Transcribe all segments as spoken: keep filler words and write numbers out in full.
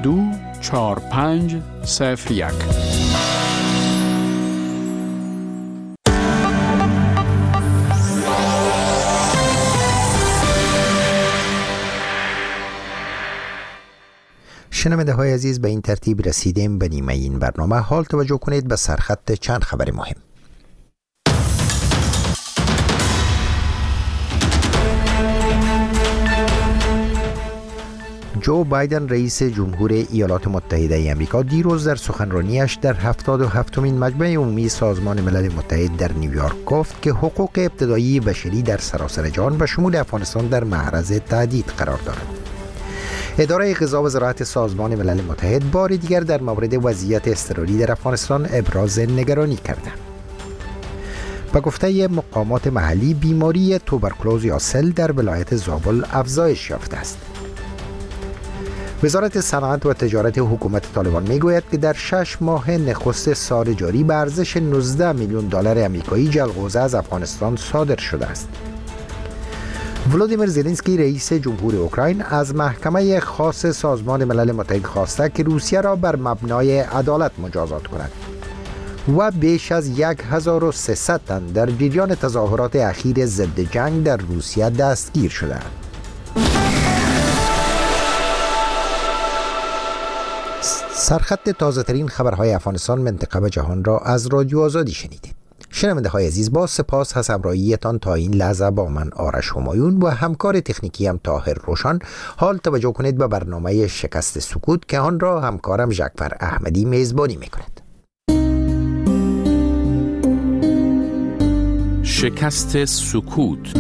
دو چهار پنج صفر یک. شنونده های عزیز، به این ترتیب رسیدیم به نیمه این برنامه. حال توجه کنید به سرخط چند خبر مهم. جو بایدن رئیس جمهور ایالات متحده ای آمریکا دیروز در سخنرانیش در هفتاد و هفتمین مجمع عمومی سازمان ملل متحد در نیویورک گفت که حقوق ابتدایی بشری در سراسر جهان و شمول افغانستان در معرض تهدید قرار دارد. اداره غذا و زراعت سازمان ملل متحد بار دیگر در مورد وضعیت اضطراری در افغانستان ابراز نگرانی کرده. به گفته مقامات محلی، بیماری توبرکلوز یا سل در ولایت زابل افزایش یافته است. وزارت صنعت و تجارت حکومت طالبان میگوید که در شش ماه نخست سال جاری به ارزش نوزده میلیون دلار آمریکایی جلغوزه از افغانستان صادر شده است. ولودیمیر زلنسکی رئیس جمهور اوکراین از محکمه خاص سازمان ملل متحد خواسته که روسیه را بر مبنای عدالت مجازات کند و بیش از هزار و سیصد تن در جریان تظاهرات اخیر ضد جنگ در روسیه دستگیر شده. سرخط تازه ترین خبرهای افغانستان، منطقه و جهان را از رادیو آزادی شنیدید. شنونده های عزیز، با سپاس از همراهیتان تا این لحظه با من آرش همایون و همکار تکنیکی هم طاهر روشن. حال توجه کنید به برنامه شکست سکوت که آن را همکارم جعفر احمدی میزبانی میکند. شکست سکوت.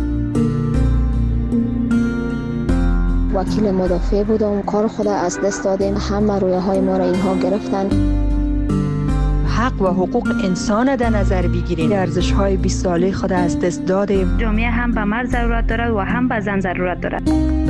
وکیل مدافع بودم، کار خود از دست دادیم، همه رویه های ما را اینها گرفتن. حق و حقوق انسان در نظر بگیریم، ارزش های بیست ساله خود از دست دادیم. جامعه هم به مرد ضرورت دارد و هم به زن ضرورت دارد.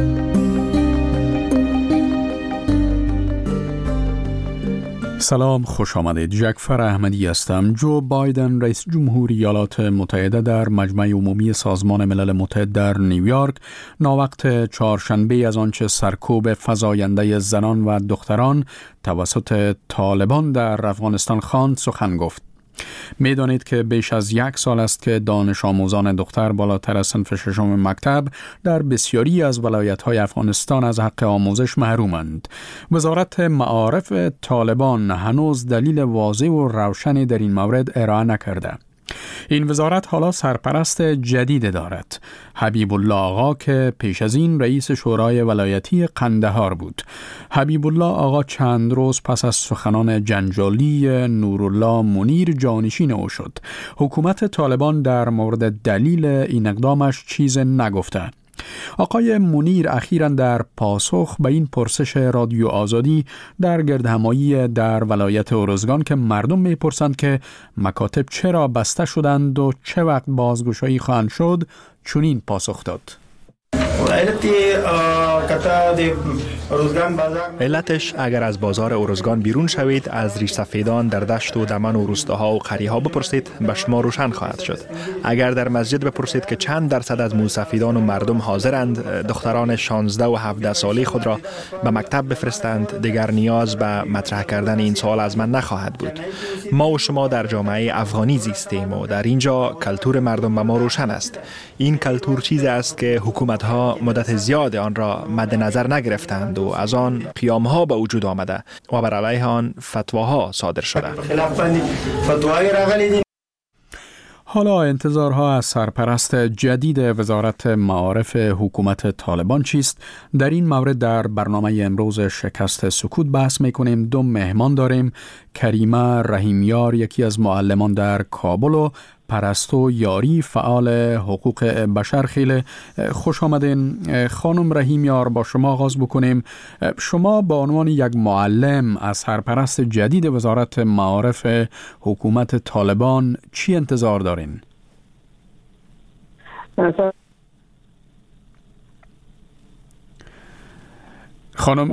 سلام، خوش آمدید. جعفر احمدی هستم. جو بایدن رئیس جمهور ایالات متحده در مجمع عمومی سازمان ملل متحد در نیویورک ناوقت چهارشنبه از آنچه سرکوب فزاینده زنان و دختران توسط طالبان در افغانستان خواند سخن گفت. می‌دانید که بیش از یک سال است که دانش آموزان دختر بالاتر از صنف ششم مکتب در بسیاری از ولایت‌های افغانستان از حق آموزش محرومند. وزارت معارف طالبان هنوز دلیل واضح و روشنی در این مورد ارائه نکرده. این وزارت حالا سرپرست جدید دارد، حبیب الله آقا که پیش از این رئیس شورای ولایتی قندهار بود. حبیب الله آقا چند روز پس از سخنان جنجالی نورالله منیر جانشین او شد. حکومت طالبان در مورد دلیل این اقدامش چیز نگفته. آقای منیر اخیراً در پاسخ به این پرسش رادیو آزادی در گردهمایی در ولایت ارزگان که مردم میپرسند که مکاتب چرا بسته شدند و چه وقت بازگشایی خواهند شد، چنین پاسخ داد: علتش اگر از بازار ارزگان بیرون شوید، از ریش سفیدان در دشت و دمن و روستاها و قریها بپرسید، به شما روشن خواهد شد. اگر در مسجد بپرسید که چند درصد از موسفیدان و مردم حاضرند دختران شانزده و هفده ساله خود را به مکتب بفرستند، دیگر نیاز به مطرح کردن این سوال از من نخواهد بود. ما و شما در جامعه افغانی زیستیم و در اینجا کلتور مردم به ما روشن است. این کلتور چیزی است که حکومت‌ها مدت زیاد آن را مد نظر نگرفتند و از آن قیام‌ها به وجود آمده و بر علیه آن فتواها صادر شده. حالا انتظارها از سرپرست جدید وزارت معارف حکومت طالبان چیست؟ در این مورد در برنامه امروز شکست سکوت بحث میکنیم. دو مهمان داریم. کریمه رحیمیار، یکی از معلمان در کابل، و پرستو یاری، فعال حقوق بشر. خیلی خوش آمدین. خانم رحیمیار، با شما آغاز بکنیم. شما به عنوان یک معلم از سرپرست جدید وزارت معارف حکومت طالبان چی انتظار دارین؟ خانم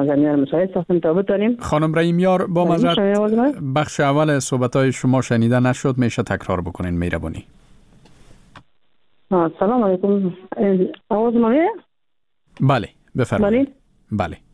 خانم رحیمیار، با معذرت بخش اول صحبت‌های شما شنیده نشد، میشه تکرار بکنین مهربانی؟ سلام علیکم. آواز ما میاد؟ بله بفرمایید. بله.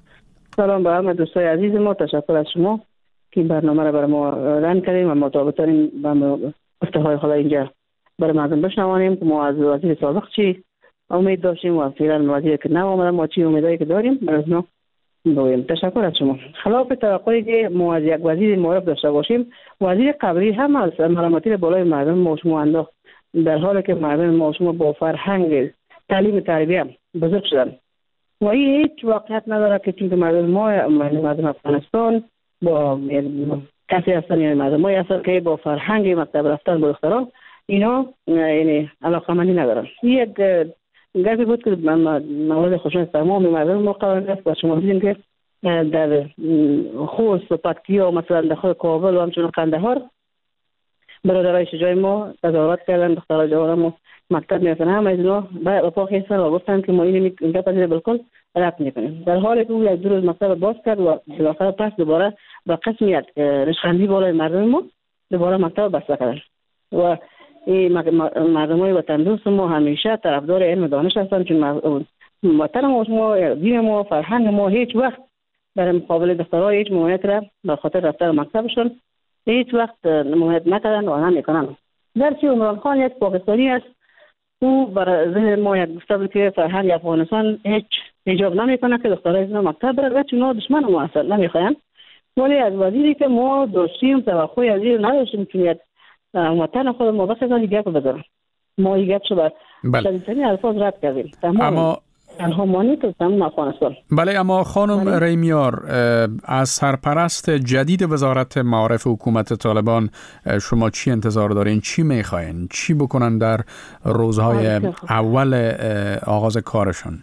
سلام به همه دوستای عزیز ما. تشکر از شما که برنامه را برای ما ران کردیم و مطابقتیم با گفته‌های خدا اینجا برای مردم بشنوانیم که ما از وزیر سابق چی امید داشتیم و فعلا وزیر که نو آمده ما چی امیدایی که داریم برای اونا بگویم. تشکر از شما. خلاف توقعی که ما از یک وزیر معرف داشته باشیم، وزیر قبلی هم از ملامتی بالای مردم ما شما انداخت، در حالی که مردم ما شما با فرهنگ تعلیم تربیت بزرگ شدن و این هیچ واقعیت نداره که چون مردم ما مردم افغانستان با کسی هستن یا مردم ما هستن که با فرهنگ مکتب رفتن با دختران اینا یعنی علاقه‌مندی ندارن. یک گفتی بود که مورد خوشنود تمام مردم ما قرار گرفت و شما دیدین که در خوست و پکتیا مثلا در خود کابل و همچنان قندهار برادرای شجاع ما تظاهرات کردن، دخترای جوان ما مکتب میرسن، همه اینا با پاک هستن و گفتن که ما این اینجا پذیر بالکل رد میکنیم، در حالی که او یک دو روز مکتب باز کرد و بالاخره پس دوباره با قسمیت رشخندی بالای مردم ما دوباره مکتب بسته کردن و این مردمای وطن دوست ما همیشه طرفدار علم دانش هستن، چون وطن ما ما دین ما فرهنگ ما هیچ وقت در مقابل دخترها هیچ ممانعت را به خاطر رفتن مکتبشون هیچ وقت ممانعت نکردن و نمیکنن. گرچه عمران خان یک پاکستانی است، او برای ذهن ما یک گفته بود که فرهنگ افغانستان هیچ ایجاب نمیکنه که دخترای از مکتب بره، چون اونا دشمن ما هستن نمیخواین. ولی از وزیری که ما داشتیم توقعی از این نداشتیم که وطن خود ما بخیر از گپ بزنم، ما این گپ شده شدیدترین الفاظ رد کردیم اما تنها مانی که تمام افغانستان. بله، اما خانم ریمیار، از سرپرست جدید وزارت معارف حکومت طالبان شما چی انتظار دارین؟ چی میخواین؟ چی بکنن در روزهای اول آغاز کارشون؟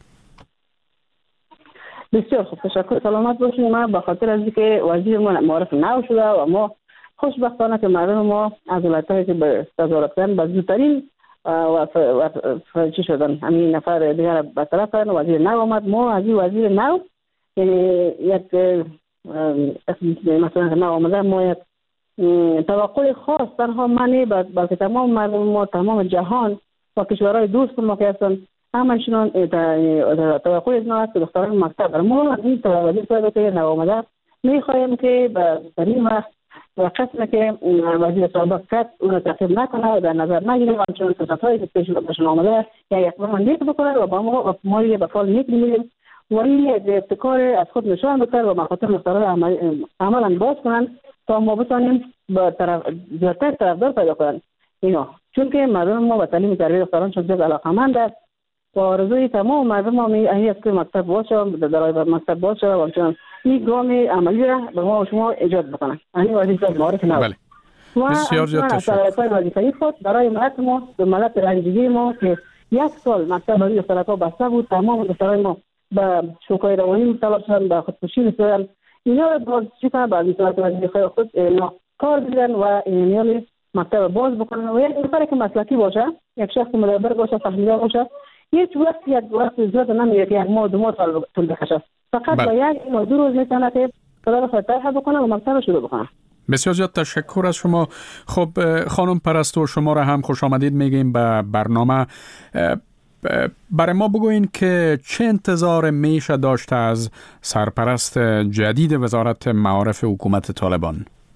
بسیار خوب، تشکر، سلامت باشین. ما به خاطر از اینکه وزیر ما معارف نو شده و ما خوشبختانه که مردم ما از ولایت‌هایی که به تظاهرات کردن به زودترین و چی شدن همین نفر دیگر برطرف کردن، وزیر نو آمد. ما از این وزیر نو یعنی یک مثلا نو آمده ما یک توقع خاص تنها منی بلکه تمام مردم ما تمام جهان و کشورهای دوست ما که هستن همشون توقع از ما هست که دختران مکتب ما از این وزیر صاحب که نو آمده میخوایم که در این وقت و قسمه که وزیر سابق کرد اون تعقیب نکنه و در نظر نگیره و همچنان صفتهایی که پیش باشون آمده یا یک اقدام نیک بکنه و با ما ما یه بفال نیک می‌بینیم و این یک ابتکار از خود نشان بده و مخاطر مختار عملا باز کنن تا ما بتانیم با طرف زیادتر طرفدار پیدا کنن اینا، چون که مردم ما با تعلیم تربیت دختران شد جز علاقه‌مند است و آرزوی تمام مردم ما این است که مکتب باشه، درای مکتب باشه و همچنان این گام عملی را به ما و شما ایجاد بکنن. یعنی وظیفه معارف نو. بله. بسیار زیاد تشکر. وظیفه خود برای ملت ما به ملت رنجیده ما که یک سال مکتب برای دخترها بسته بود، تمام دخترای ما به شوکای روانی مبتلا شدن، به خودکشی رسیدن. اینا را باز چیکار بعد مثلا وظیفه خود کار بدن و ایمیل مکتب باز بکنن و یک نفر که مسلکی باشه، یک شخص مدبر باشه، فهمیده باشه، هیچ وقت یک وقت زیاد نمیگه که یک ماه دو ماه طول بکشه. فقط با یک یا دو روز میتونه که صدا رو فتح بکنه و مکتب رو شروع بکنه. بسیار زیاد تشکر از شما. خب خانم پرستو، شما را هم خوش آمدید میگیم به برنامه. برای ما بگوین که چه انتظار میشه داشته از سرپرست جدید وزارت معارف حکومت طالبان؟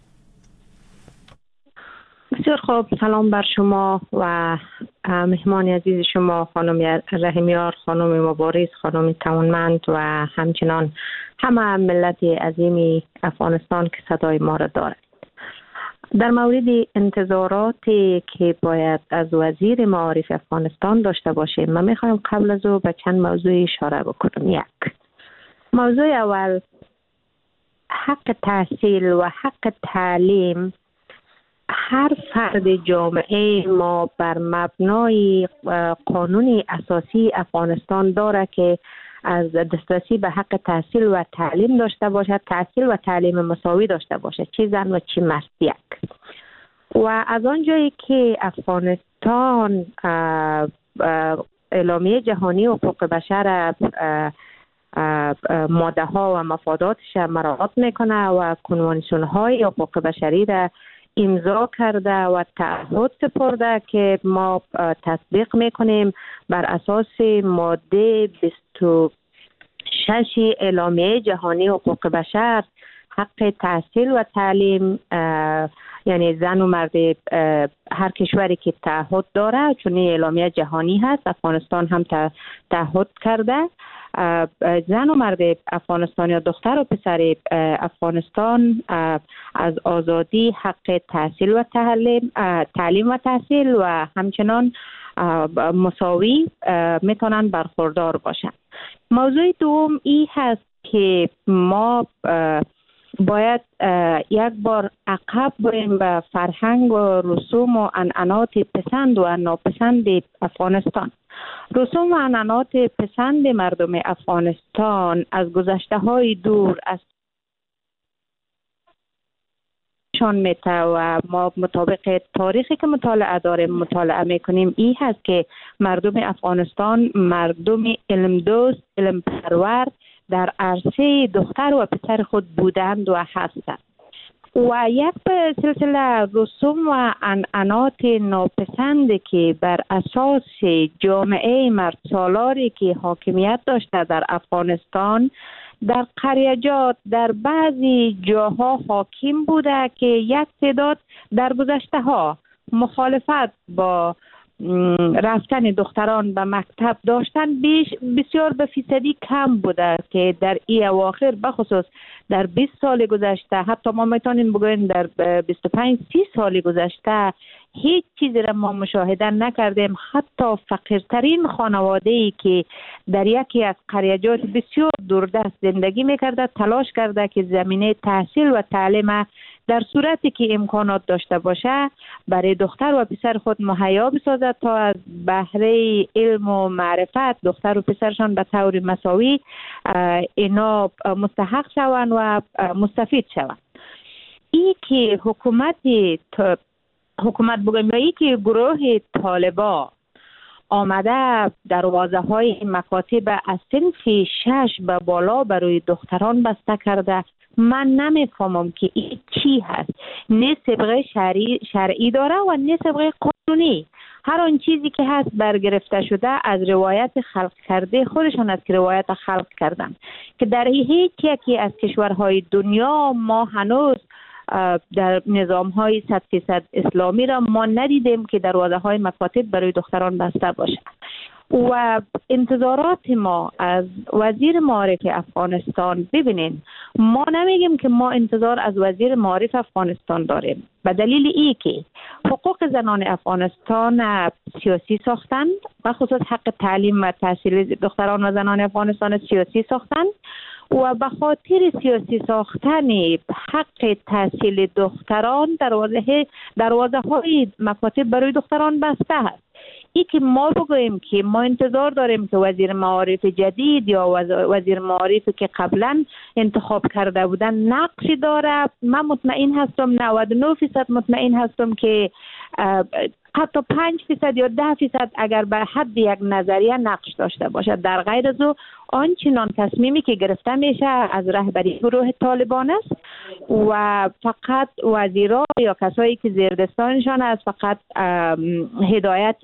بسیار خوب، سلام بر شما و مهمان عزیز شما خانم رحیمیار، خانم مبارز، خانم توانمند و همچنان همه ملت عظیم افغانستان که صدای ما را دارد. در مورد انتظاراتی که باید از وزیر معارف افغانستان داشته باشیم، من میخوایم قبل از او به چند موضوع اشاره بکنم. یک موضوع اول، حق تحصیل و حق تعلیم هر فرد جامعه ما بر مبنای قانون اساسی افغانستان داره که از دسترسی به حق تحصیل و تعلیم داشته باشد، تحصیل و تعلیم مساوی داشته باشد، چه زن و چه مرد یک. و از آنجایی که افغانستان اعلامیه جهانی حقوق بشر ماده ها و مفاداتش مراعات میکنه و کنوانسیون های حقوق بشری را امضا کرده و تعهد سپرده که ما تطبیق میکنیم بر اساس ماده بیست و شش اعلامیه جهانی حقوق بشر حق تحصیل و تعلیم، یعنی زن و مرد هر کشوری که تعهد داره، چون این اعلامیه جهانی هست، افغانستان هم تعهد کرده، زن و مرد افغانستان یا دختر و پسر افغانستان از آزادی حق تحصیل و تعلیم تعلیم و تحصیل و همچنان مساوی میتونن برخوردار باشن. موضوع دوم ای هست که ما باید یک بار عقب بریم به فرهنگ و رسوم و عنعنات پسند و ناپسند افغانستان. رسوم و عنعنات پسند مردم افغانستان از گذشته های دور از شان میته و ما مطابق تاریخی که مطالعه داریم مطالعه میکنیم این هست که مردم افغانستان مردم علم دوست، علم پرور در عرصه دختر و پسر خود بودند و هستند و یک سلسله رسوم و عنعنات ناپسند که بر اساس جامعه مرد سالاری که حاکمیت داشته در افغانستان در قریجات در بعضی جاها حاکم بوده که یک تعداد در گذشته ها مخالفت با رفتن دختران به مکتب داشتن بیش بسیار به فیصدی کم بوده که در این اواخر بخصوص در بیست سال گذشته، حتی ما میتونیم بگوییم در بیست و پنج سی سال گذشته هیچ چیزی را ما مشاهده نکردیم. حتی فقیرترین خانواده‌ای که در یکی از قریجات بسیار دوردست زندگی میکرده تلاش کرده که زمینه تحصیل و تعلیم در صورتی که امکانات داشته باشه برای دختر و پسر خود مهیا بسازد تا از بهره علم و معرفت دختر و پسرشان به طور مساوی اینا مستحق شوند و مستفید شوند. ای که حکومت حکومت بگم یا ای که گروه طالبا آمده دروازه های مکاتب از صنف شش به بالا برای دختران بسته کرده، من نمیفهمم که این چی هست. نه سابقه شرعی, شرعی داره و نه سابقه قانونی. هر آن چیزی که هست برگرفته شده از روایت خلق کرده خودشان است که روایت خلق کردن که در هیچ یکی از کشورهای دنیا ما هنوز در نظام های صد فیصد اسلامی را ما ندیدیم که دروازه های مکاتب برای دختران بسته باشه و انتظارات ما از وزیر معارف افغانستان، ببینین ما نمیگیم که ما انتظار از وزیر معارف افغانستان داریم به دلیل ای که حقوق زنان افغانستان سیاسی ساختند و خصوص حق تعلیم و تحصیل دختران و زنان افغانستان سیاسی ساختند و به خاطر سیاسی ساختن حق تحصیل دختران دروازه دروازه های مکاتب برای دختران بسته است. ای که ما بگوییم که ما انتظار داریم که وزیر معارف جدید یا وزیر معارف که قبلا انتخاب کرده بودن نقشی داره، من مطمئن هستم نود و نه درصد مطمئن هستم که حتی پنج درصد یا ده درصد اگر به حد یک نظریه نقش داشته باشد. در غیر از او آنچنان تصمیمی که گرفته میشه از رهبری گروه طالبان است و فقط وزیرا یا کسایی که زیر دستانشان است فقط هدایت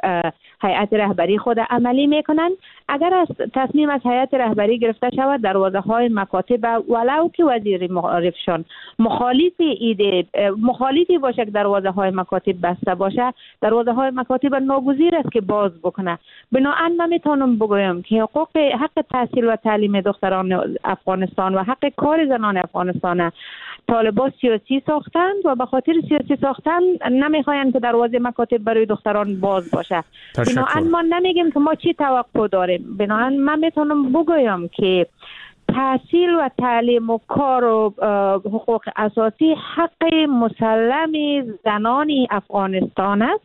هیئت رهبری خود عملی میکنن. اگر از تصمیم از هیئت رهبری گرفته شود دروازه های مکاتب ولو که وزیر معارفشان مخالف ایده مخالفی باشه که دروازه های مکاتب بسته باشه، دروازه های مکاتب ناگزیر است که باز بکنه. بنابراین من میتونم بگویم که حقوق حق تحصیل و تعلیم دختران افغانستان و حق کار زنان افغانستان طالبان سیاسی ساختند و به خاطر سیاسی ساختن نمیخواین که دروازه مکاتب برای دختران باز باشه. بنابراین ما نمیگیم که ما چی توقع داریم. بنابراین من میتونم بگویم که تحصیل و تعلیم و کار و حقوق اساسی حق مسلم زنان افغانستان است.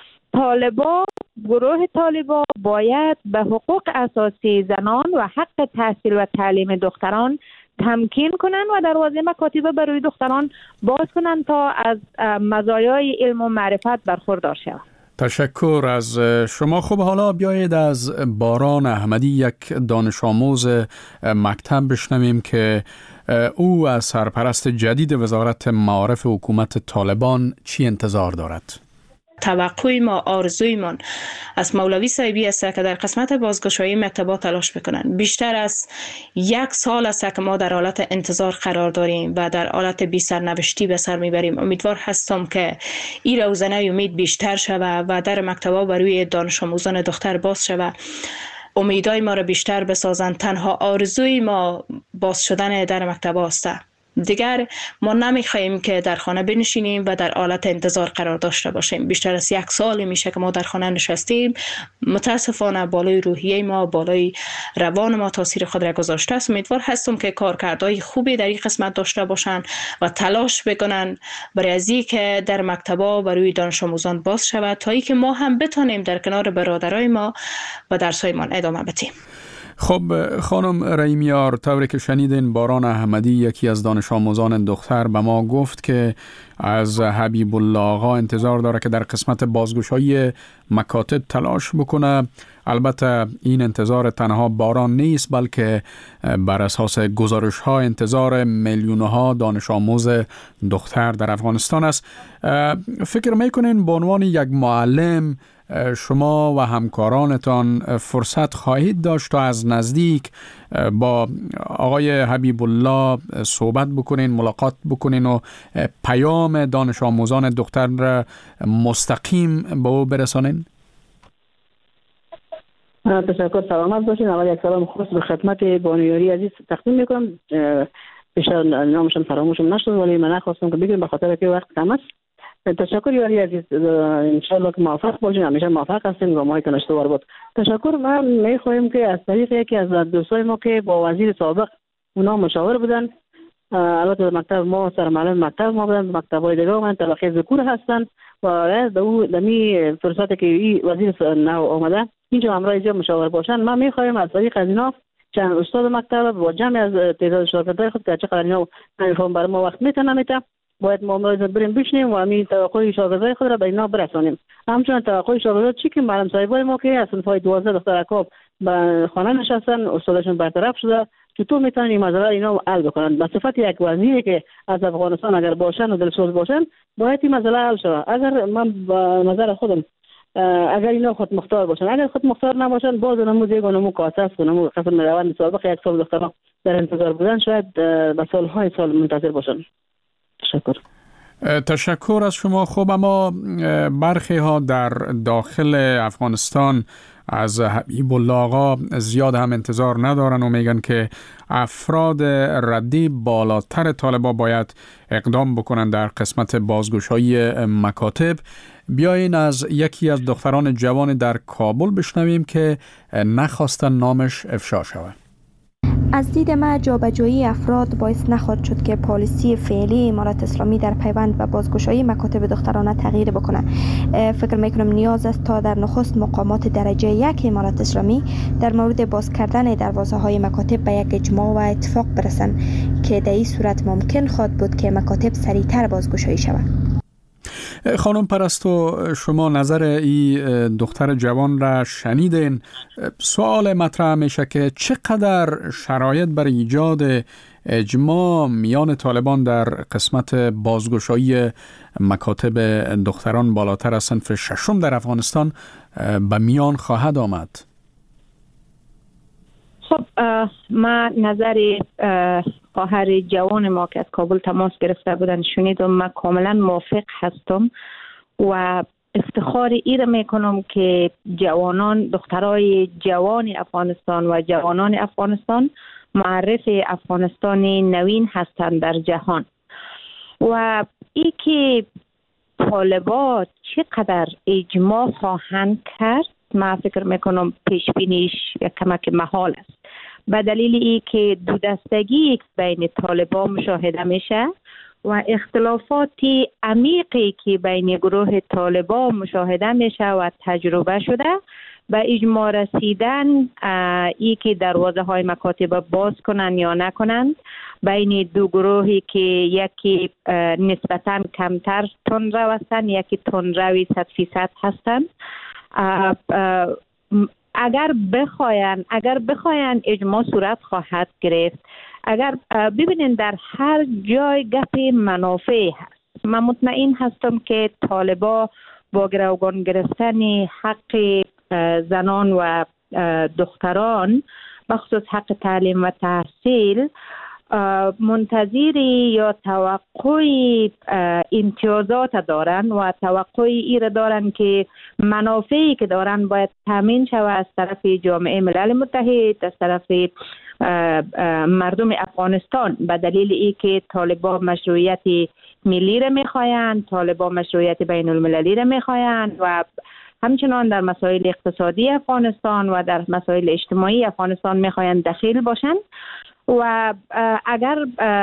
طالبان گروه طالبان باید به حقوق اساسی زنان و حق تحصیل و تعلیم دختران تمکین کنند و دروازه مکاتب برای دختران باز کنند تا از مزایای علم و معرفت برخوردار شوند. تشکر از شما. خب حالا بیایید از باران احمدی یک دانش آموز مکتب بشنویم که او از سرپرست جدید وزارت معارف حکومت طالبان چی انتظار دارد. توقع ما، آرزویمان از مولوی صاحبی است که در قسمت بازگشایی مکتبات تلاش بکنن. بیشتر از یک سال است که ما در حالت انتظار قرار داریم و در حالت بی سرنوشتی به سر میبریم. امیدوار هستم که این روزنه امید بیشتر شود و در مکتبات برای دانش آموزان دختر باز شود. امیدای ما را بیشتر بسازند. تنها آرزوی ما باز شدن در مکتبات است. دیگر ما نمیخواهیم که در خانه بنشینیم و در حالت انتظار قرار داشته باشیم. بیشتر از یک سال میشه که ما در خانه نشستیم. متاسفانه بالای روحیه ما، بالای روان ما تاثیر خود را گذاشته است. امیدوار هستم که کارکردهای خوبی در این قسمت داشته باشند و تلاش بکنن برای از اینکه در مکتبا برای دانش آموزان باز شود تا اینکه ما هم بتونیم در کنار برادرای ما و درسایمان ادامه بدیم. خب خانم رحیمیار، طوری که شنیدین باران احمدی یکی از دانش آموزان دختر به ما گفت که از حبیب الله آقا انتظار داره که در قسمت بازگشایی مکاتب تلاش بکنه. البته این انتظار تنها باران نیست، بلکه بر اساس گزارش ها انتظار میلیون ها دانش آموز دختر در افغانستان است. فکر میکنین به عنوان یک معلم شما و همکارانتان فرصت خواهید داشت تا از نزدیک با آقای حبیب الله صحبت بکنین، ملاقات بکنین و پیام دانش آموزان دختر را مستقیم به او برسانین؟ تشکر، سلامت باشین. اول یک سلام خاص به خدمت بانیاری عزیز تقدیم میکنم. بیشتر نامشون فراموشم نشد ولی من نخواستم که بگم به خاطر که وقت کم است. تشکر یاری عزیز، انشاءالله که موفق باشین. همیشه موفق هستین و مایتون اشتبار بود. تشکر. من میخوایم که از طریق یکی از دوستای ما که با وزیر سابق اونا مشاور بودن، البته مکتب ما سرمعلم مکتب ما بودن، مکتبای دیگه من طبقه ذکور هستن و از دو دمی فرصت که این وزیر نو آمده اینجا همراه اینجا مشاور باشن. من میخوایم از طریق از اینا چند استاد مکتب با جمع از تعداد شاگردای خود که چقدر اینا نمیفهم برای ما وقت میتونه نمیتونه باید ما ملاحظه بریم بشنیم و همین توقع شاگردای خود را به اینا برسانیم. همچنین توقع شاگردات چی که معلم صاحبای ما که از صنفای دوازده دختر اکاب به خانه نشستن، استادشون برطرف شده، چطور میتونن این مسئله اینا حل بکنن؟ به صفت یک وزیری که از افغانستان اگر باشن و دلسوز باشن باید این مسئله حل شود. اگر من به نظر خودم اگر اینا خود مختار باشن، اگر خود مختار نباشن باز نمو دیگه نمو کاساس و نمو قسم روند سابق یک سال دخترها در انتظار بودن شاید به سالهای سال منتظر باشن. تشکر. تشکر از شما. خوب، اما برخی ها در داخل افغانستان از حبیب الله آقا زیاد هم انتظار ندارن و میگن که افراد ردی بالاتر طالبان باید اقدام بکنن در قسمت بازگشایی مکاتب. بیاین از یکی از دختران جوان در کابل بشنویم که نخواستن نامش افشا شود. از دید ما جابجایی افراد باعث نخواهد شد که پالیسی فعلی امارت اسلامی در پیوند و بازگشایی مکاتب دخترانه تغییر بکنه. فکر میکنم نیاز است تا در نخست مقامات درجه یک امارت اسلامی در مورد باز کردن دروازه های مکاتب به یک اجماع و اتفاق برسند که در این صورت ممکن خواهد بود که مکاتب سریعتر بازگشایی شود. خانم پرستو، شما نظر این دختر جوان را شنیدین. سوال مطرح میشه که چقدر شرایط برای ایجاد اجماع میان طالبان در قسمت بازگشایی مکاتب دختران بالاتر از صنف ششم در افغانستان به میان خواهد آمد؟ خب ما نظر خواهر جوان ما که از کابل تماس گرفته بودن شنیدم. من کاملا موافق هستم و افتخار ایره میکنم که جوانان دخترای جوان افغانستان و جوانان افغانستان معرف افغانستان نوین هستند در جهان و ای که طالبات چقدر اجماع خواهند کرد من فکر میکنم پیش بینیش یک کمک محال است، به دلیل ای که دو دستگی بین طالبان مشاهده میشه و اختلافات عمیقی که بین گروه طالبان مشاهده میشه و تجربه شده به اجماع رسیدن ای که دروازه های مکاتب باز کنند یا نکنند بین دو گروهی که یکی نسبتاً کمتر تندرو هستند، یکی تندروی صد فیصد هستند. اگر بخواین اگر بخواین اجماع صورت خواهد گرفت. اگر ببینید در هر جای گپ منافع هست. من مطمئن هستم که طالبا با گروگان گرفتن حق زنان و دختران بخصوص حق تعلیم و تحصیل منتظری یا توقع امتیازات دارن و توقع ایره دارن که منافعی که دارن باید تامین شود از طرف جامعه ملل متحد، از طرف مردم افغانستان، به دلیل ای که طالبان مشروعیت ملی را میخواین، طالبان مشروعیت بین المللی را میخواین و همچنان در مسائل اقتصادی افغانستان و در مسائل اجتماعی افغانستان میخواین دخیل باشن و اگر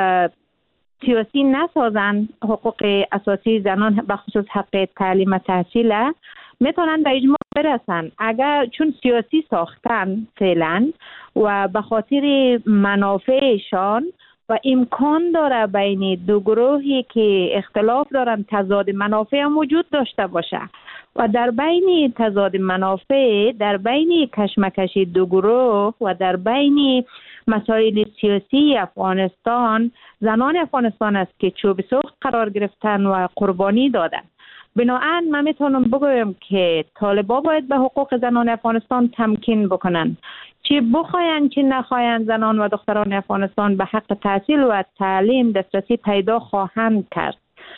سیاسی نسازن حقوق اساسی زنان بخصوص حق تعلیم و تحصیل میتونن به اجماع برسن. اگر چون سیاسی ساختن فعلا و به خاطر منافعشان و امکان داره بین دو گروهی که اختلاف دارن تضاد منافع موجود داشته باشه و در بین تضاد منافع، در بین کشمکش دو گروه و در بین مسائل سیاسی افغانستان، زنان افغانستان است که چوب سوخت قرار گرفتن و قربانی دادن. بنابراین من میتونم بگویم که طالبان باید به حقوق زنان افغانستان تمکین بکنن، چه بخواین چه نخواین زنان و دختران افغانستان به حق تحصیل و تعلیم دسترسی پیدا خواهند کرد.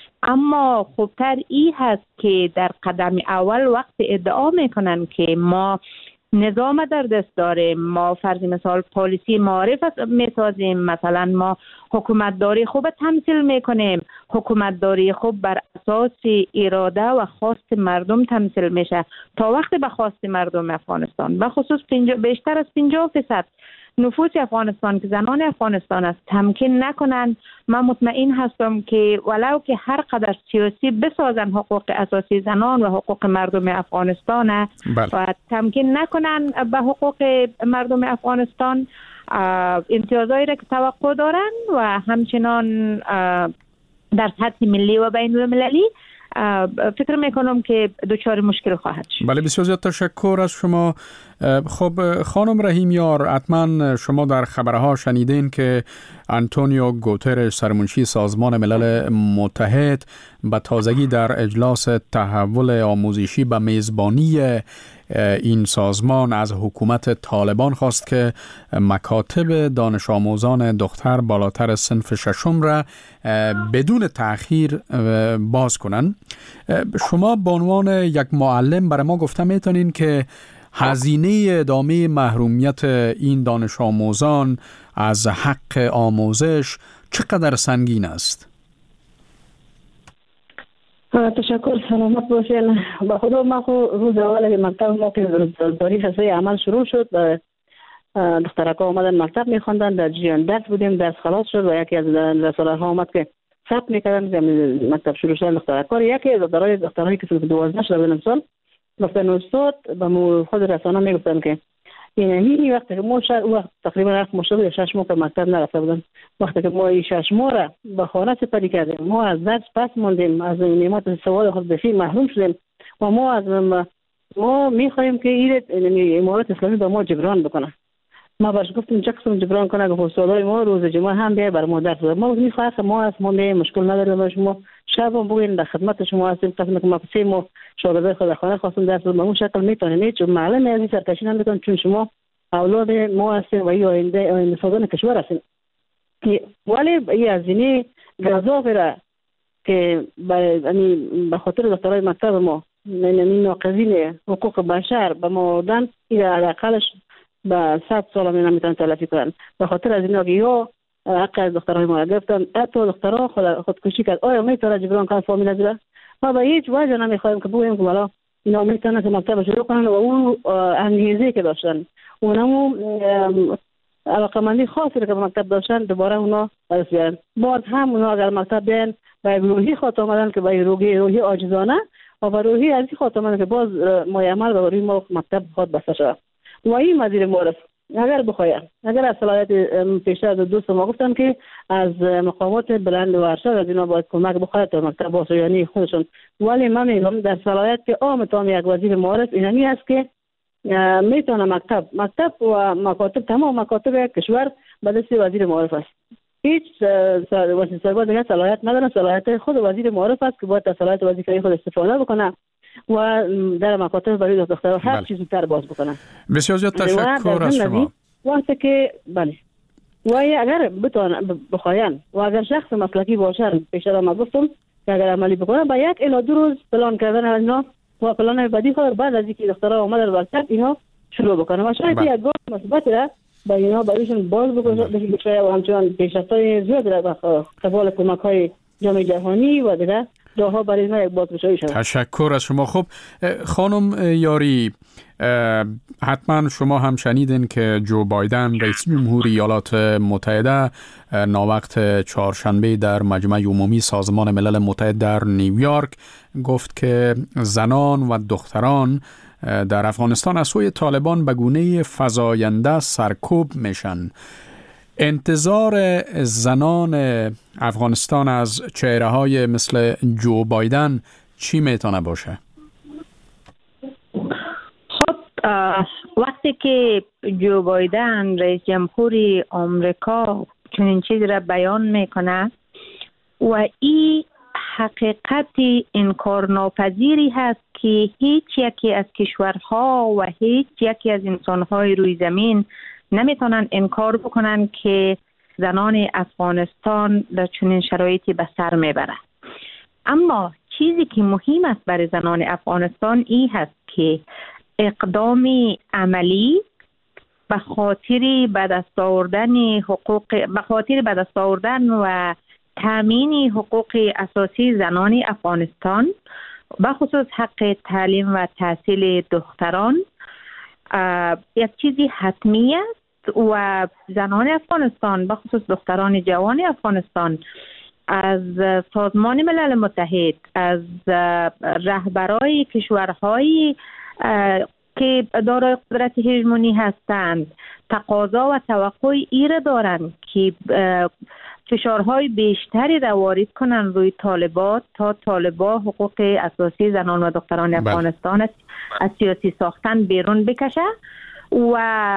اما خوبتر ای هست که در قدم اول وقت ادعا میکنن که ما نظام در دست داریم، ما فرض مثال پالیسی معارف میسازیم، مثلا ما حکومت داری خوب تمثیل میکنیم، حکومت داری خوب بر اساس اراده و خواست مردم تمثیل میشه. تا وقتی به خواست مردم افغانستان به خصوص بیشتر از پنجاه درصد نفوس افغانستان که زنان افغانستان است تمکین نکنن، من مطمئن هستم که ولو که هر قدر سیاسی بسازن حقوق اساسی زنان و حقوق مردم افغانستان بله. و تمکین نکنن به حقوق مردم افغانستان امتیازایی را که توقع دارن و همچنان در سطح ملی و بین المللی فکر میکنم که دچار مشکل خواهد شد. بله، بسیار زیاد تشکر از شما. خب خانم رحیمیار، حتما شما در خبرها شنیدین که آنتونیو گوترش سرمنشی سازمان ملل متحد به تازگی در اجلاس تحول آموزشی به میزبانی این سازمان از حکومت طالبان خواست که مکاتب دانش آموزان دختر بالاتر صنف ششم را بدون تأخیر باز کنن. شما به عنوان یک معلم برای ما گفته میتونین که هزینه ادامه محرومیت این دانش آموزان از حق آموزش چقدر سنگین است؟ تشکر، سلامت باشین. با خدا ما خو روز اول که مکتب ما که تاریخ سه عمل شروع شد، دخترکا آمدن مکتب میخواندن، در جریان درس بودیم، درس خلاص شد و یکی از رساله‌ها آمد که ثبت میکردن مکتب شروع شد دخترکا. یکی از دخترای دخترایی که صرف دوازده شده سال گفتن استاد به خود رسانه میگفتن که این این وقتی که ما شاید وقت تقریبا وقت مشابه شش ماه که مکتب نرفته بودن، وقتی که ما این شش ماه را به خانه سپری کردیم، ما از درس پس موندیم، از نعمت سواد خود بسیار محروم شدیم و ما از ما میخواهیم که این امارات اسلامی به ما جبران بکنه. ما باش گفتیم چه قسم جبران کنه که استادای ما روز جمعه هم بیای بر ما درس بده. ما میخوایم ما از ما مشکل نداریم، شما شب هم بگوین در خدمت شما هستیم، قسم که ما سه ماه شاگردای خود خانه خواستم درس بدم، اون شکل میتونید چون معلم از این سرکشی نمیتون، چون شما اولاد ما هستیم و این آینده آینده سازان کشور هستیم. ولی این هزینه گزافه را که به خاطر دخترای مکتب ما این ناقضین حقوق بشر به ما دادن، این حداقلش به صد سال هم نمیتونن تلافی کنن. به خاطر از اینا که یا حق از دخترای ما گرفتن، حتی دخترها خود خودکشی کرد، آیا میتونه جبران کنه فامیل نداره؟ ما به هیچ وجه نمیخوایم که بگوییم که والا اینا میتونن که مکتب شروع کنن و اون انگیزه که داشتن، اونمو علاقمندی خاصی که به مکتب داشتن دوباره اونا برس بیارن. باز هم اونا اگر مکتب بیان به روحی خاطر آمدن که به روحی روحی عاجزانه و به روحی از این خاطر آمدن که باز مایعمل و روی ما مکتب خود بسته شد. و این مدیر معرف اگر بخواید، اگر از صلاحیت پیشتر از دوست ما گفتن که از مقامات بلند و ارشد از اینا باید کمک بخواید تا مکتب باشه، یعنی خودشون. ولی من میگم در صلاحیت که عام تام یک وزیر معرف اینمی است که میتونه مکتب مکتب و مکاتب تمام مکاتب کشور به دست وزیر معرف است. هیچ وزیر سرباز دیگه صلاحیت نداره، صلاحیت خود وزیر معرف است که باید از صلاحیت وظیفه‌ای خود استفاده بکنه و در مکاتب برای دخترها هر بله. چیز زودتر باز بکنن. بسیار زیاد تشکر از شما. وقتی که بله و اگر بتوان بخواین و اگر شخص مسلکی باشن، پیشتر ما گفتم که اگر عملی بکنن با یک الی دو روز پلان کردن از اینا و پلان بعدی خود بعد از اینکه دخترها اومدن ورشت اینا شروع بکنن و شاید یک گام مثبت را با اینا برایشون باز بکنن بشه و همچنان پیشرفت‌های زیاد را با قبال کمک‌های جامعه جهانی و دیگر جاها برای اینا یک بازگشایی شود. تشکر از شما. خب خانم یاری، حتما شما هم شنیدین که جو بایدن رئیس جمهوری ایالات متحده ناوقت چهارشنبه در مجمع عمومی سازمان ملل متحد در نیویورک گفت که زنان و دختران در افغانستان از سوی طالبان به گونه فزاینده سرکوب میشن. انتظار زنان افغانستان از چهره‌های مثل جو بایدن چی میتونه باشه؟ خب وقتی که جو بایدن رئیس جمهوری آمریکا چنین چیزی را بیان میکنه و این حقیقت انکارناپذیری هست که هیچ یکی از کشورها و هیچ یکی از انسانهای روی زمین نمیتونن انکار بکنن که زنان افغانستان در چنین شرایطی به سر میبره. اما چیزی که مهم است برای زنان افغانستان این هست که اقدام عملی به خاطر به دست آوردن حقوق به خاطر به دست آوردن و تامین حقوق اساسی زنان افغانستان به خصوص حق تعلیم و تحصیل دختران یک چیزی حتمی است و زنان افغانستان به خصوص دختران جوان افغانستان از سازمان ملل متحد، از رهبرای کشورهای که دارای قدرت هژمونی هستند تقاضا و توقع ایره دارند که فشارهای بیشتری را وارد کنند روی طالبات تا طالبا حقوق اساسی زنان و دختران افغانستان از سیاسی ساختن بیرون بکشه و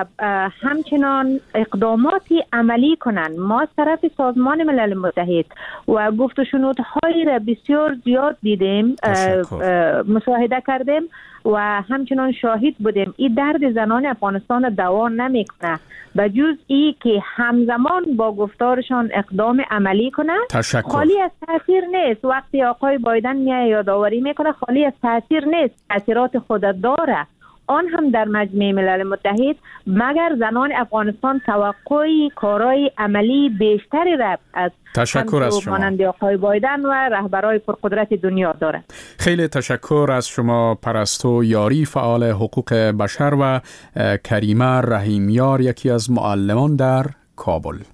همچنان اقداماتی عملی کنند. ما از طرف سازمان ملل متحد و گفت و شنودهای را بسیار زیاد دیدیم، مشاهده کردیم و همچنان شاهد بودیم. این درد زنان افغانستان دوا نمیکنه به جز ای که همزمان با گفتارشان اقدام عملی کنه. تشکر. خالی از تاثیر نیست. وقتی آقای بایدن میاد یادآوری میکنه خالی از تاثیر نیست، تاثیرات خود داره. آن هم در مجمع ملل متحد مگر زنان افغانستان توقعی کارهای عملی بیشتری را از تشکر از شما مانند آقای بایدن و رهبرای پرقدرت دنیا دارد. خیلی تشکر از شما پرستو یاری، فعال حقوق بشر، و کریمه رحیمیار، یکی از معلمان در کابل.